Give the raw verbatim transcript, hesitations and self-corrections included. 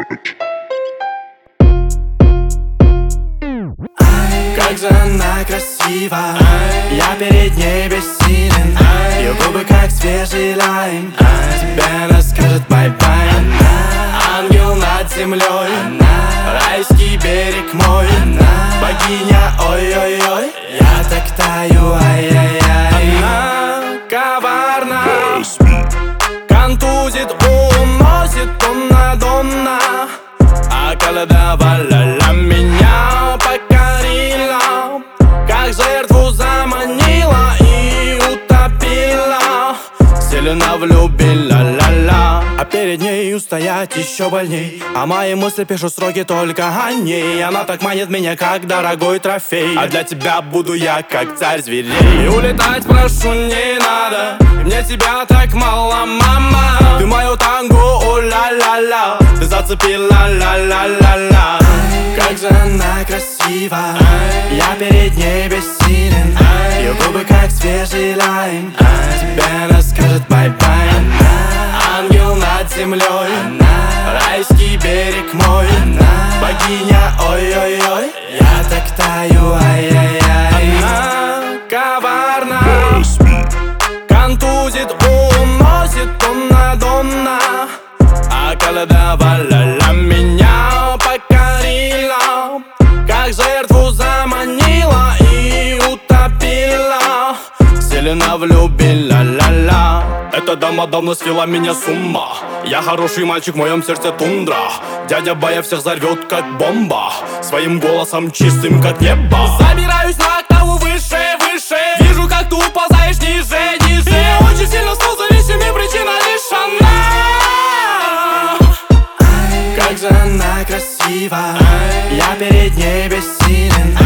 Как же она красива, я перед ней бессилен. Ее губы как свежий лайм, тебе расскажет бай-бай. Ангел над землей, райский берег мой, богиня, ой-ой-ой, я так таю, ай-яй-яй. Она коварна, контузит, уносит тонна-донна, околдовала меня, покорила, как жертву заманила и утопила, сильно влюбила, ла-ла. А перед ней устоять еще больней, а мои мысли пишут строки только о ней. Она так манит меня, как дорогой трофей, а для тебя буду я, как царь зверей. И улетать прошу не надо, мне тебя так мало, мама. Ты мою танго, о-ла-ла-ла, ты зацепила, ла-ла-ла-ла. Как же она красива, я перед ней бессилен. Ее губы как свежий лайм, тебе расскажет бай-бай. Ангел над землей, райский берег мой, богиня, ой-ой-ой, я так таю, ай-яй-яй. Она коварна, контузит, уносит тонна-донна, околдовала меня, покорила, как жертву заманила и утопила, сильно влюбила, ла-ла. Эта дама давно свела меня с ума, я хороший мальчик, в моем сердце тундра. Дядя Бая всех взорвет, как бомба, своим голосом чистым, как небо. Забираюсь на октаву выше, выше, вижу, как ты уползаешь ниже, ниже. И очень сильно стал зависимым, причина лишь она. Как же она красива, я перед ней бессилен.